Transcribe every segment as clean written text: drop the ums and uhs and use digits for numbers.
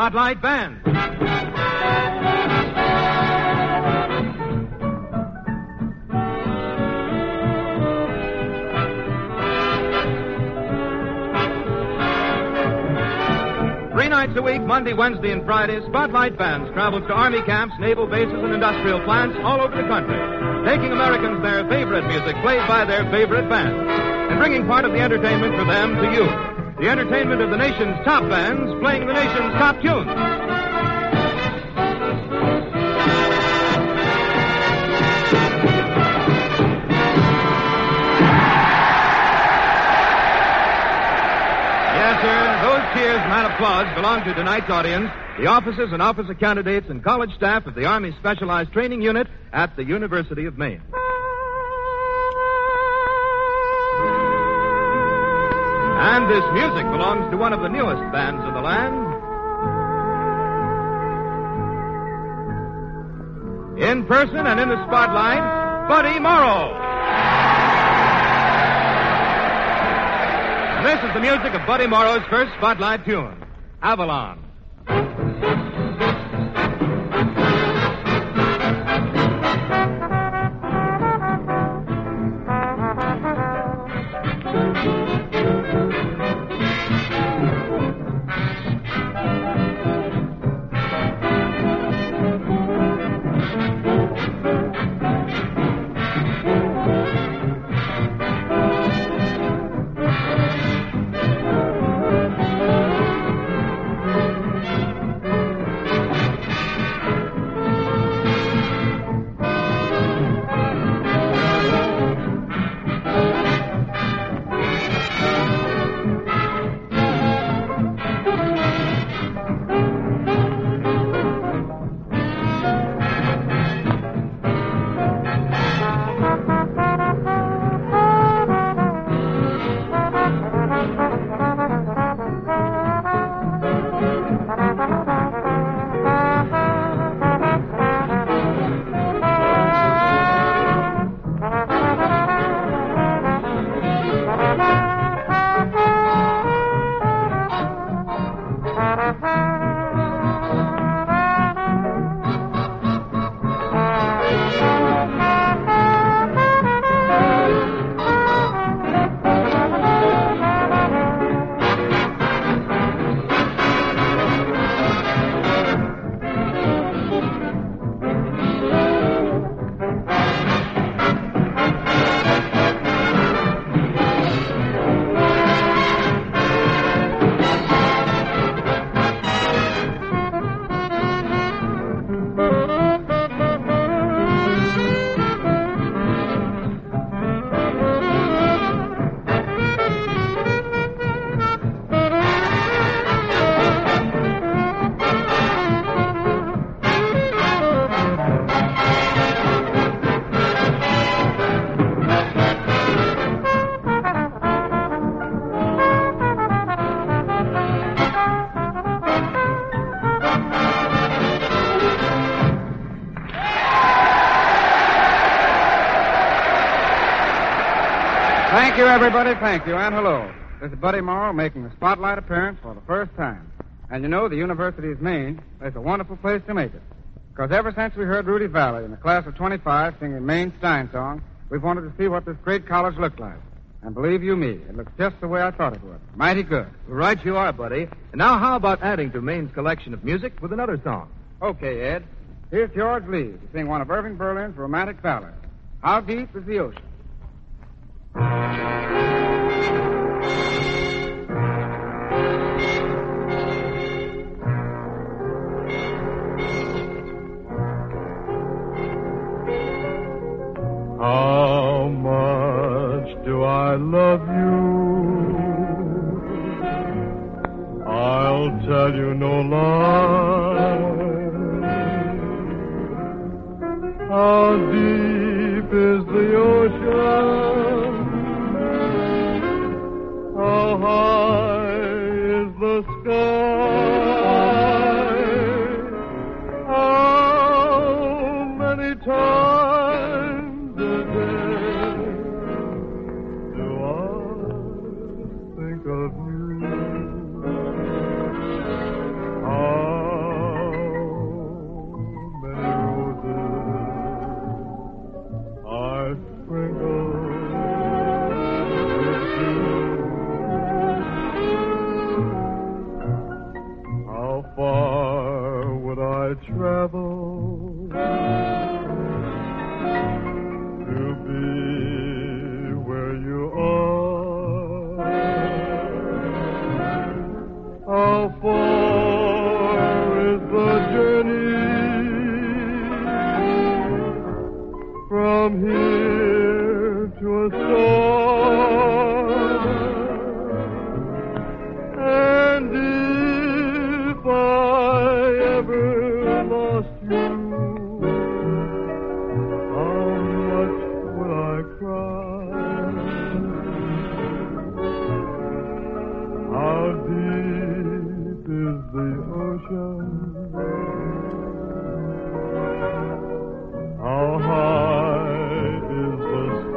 Spotlight Band. 3 nights a week, Monday, Wednesday, and Friday, Spotlight Bands travels to Army camps, naval bases, and industrial plants all over the country, taking Americans their favorite music played by their favorite bands, and bringing part of the entertainment for them to you. The entertainment of the nation's top bands playing the nation's top tunes. Yes, sir, those cheers and that applause belong to tonight's audience, the officers and officer candidates and college staff of the Army Specialized Training Unit at the University of Maine. And this music belongs to one of the newest bands in the land. In person and in the spotlight, Buddy Morrow. And this is the music of Buddy Morrow's first spotlight tune, Avalon. Thank you, everybody. Thank you, and hello. This is Buddy Morrow making a spotlight appearance for the first time. And you know, the University of Maine is a wonderful place to make it. Because ever since we heard Rudy Valley in the class of 25 singing Maine Stein song, we've wanted to see what this great college looked like. And believe you me, it looks just the way I thought it would. Mighty good. Right you are, Buddy. And now how about adding to Maine's collection of music with another song? Okay, Ed. Here's George Lee to sing one of Irving Berlin's romantic ballads, How Deep is the Ocean? How much do I love you? I'll tell you no lie. How deep is the ocean? How high is the sky? How many times a day do I think of you? How ocean. How high is the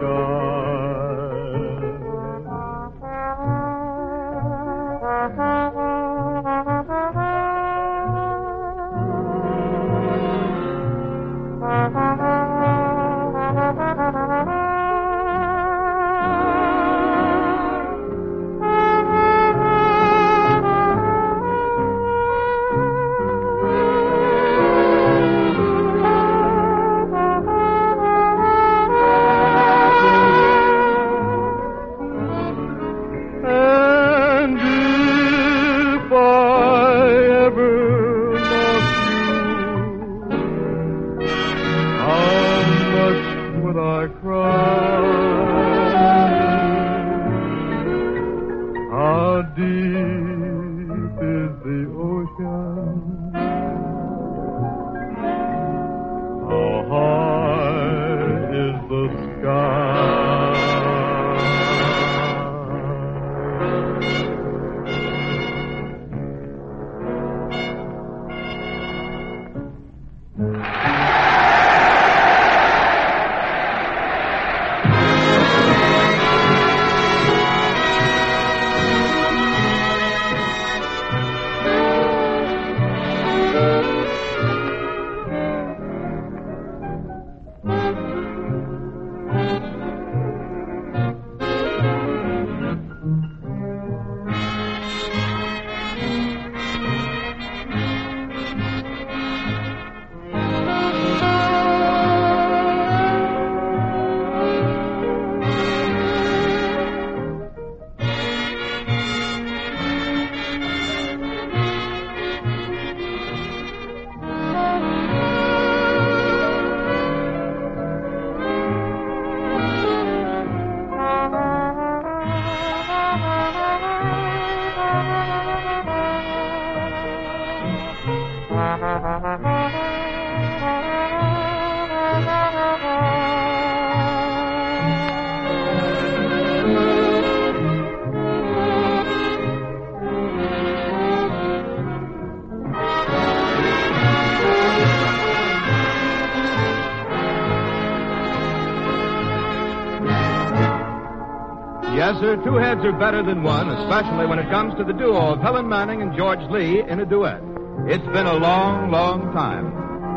Yes, sir, two heads are better than one, especially when it comes to the duo of Helen Manning and George Lee in a duet. It's been a long, long time.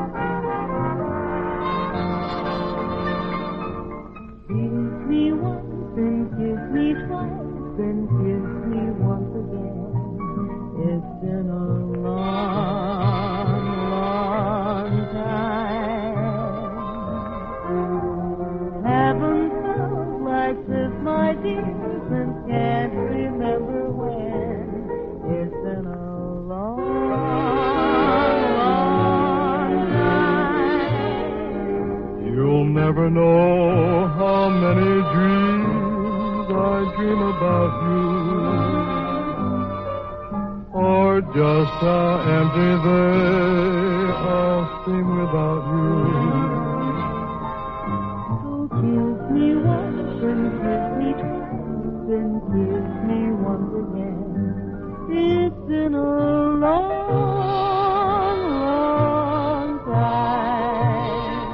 Kiss me once and kiss me twice and kiss me once again. It's been a long, long time. Haven't felt like this, my dear, since can't remember when. It's been a long, long time. You'll never know how many dreams I dream about you, or just how empty they all seem without you. So kiss me once and kiss me twice and kiss me once again. It's been a long, long time.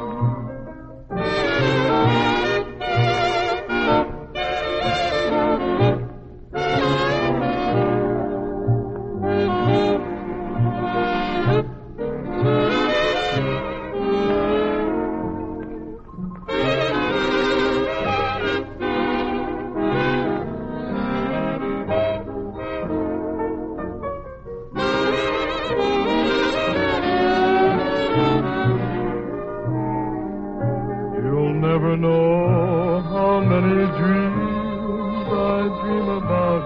You'll never know how many dreams I dream about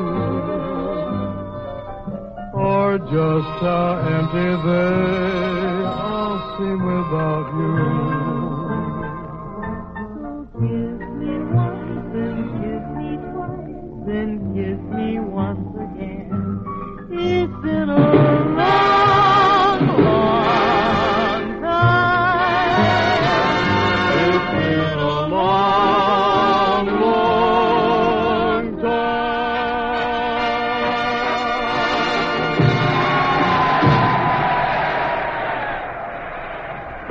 you, or just how empty they all seem without you. So kiss me once and kiss me twice and kiss me once again. It's been a long, long time. It's been a long, long time.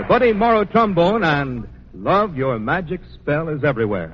the Buddy Morrow trombone, and Love, Your Magic Spell is Everywhere.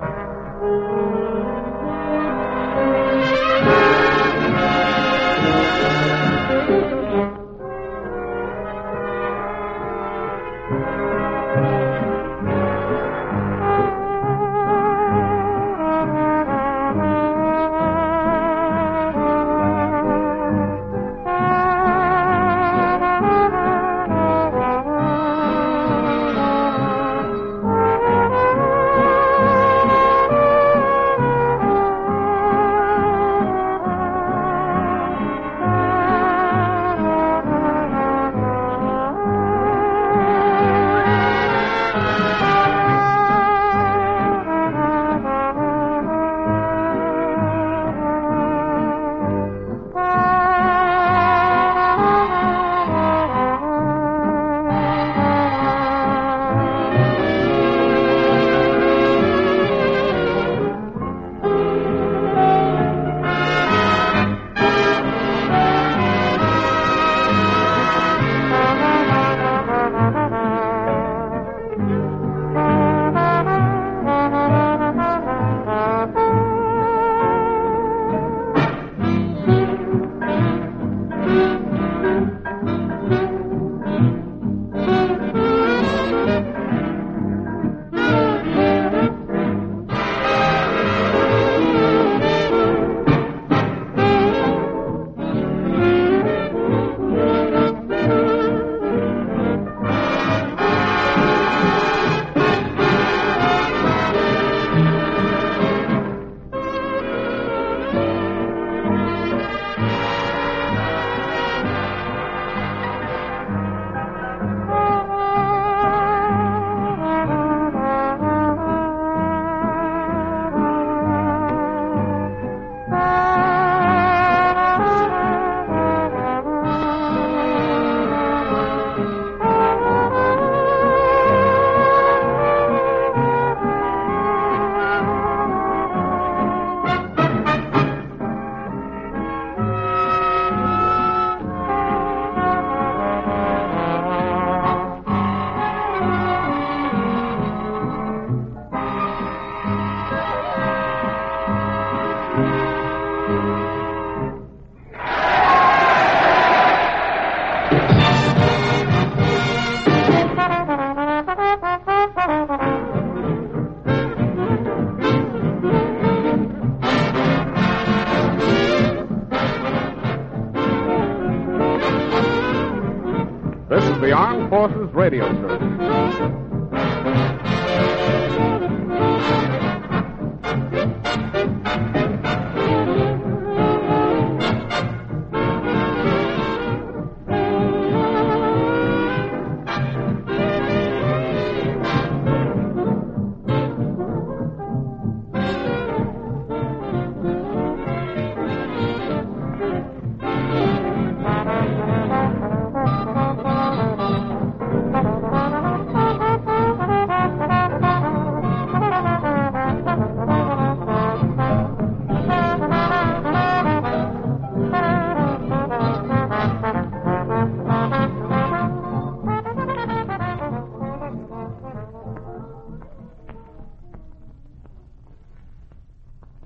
This is the Armed Forces Radio Service.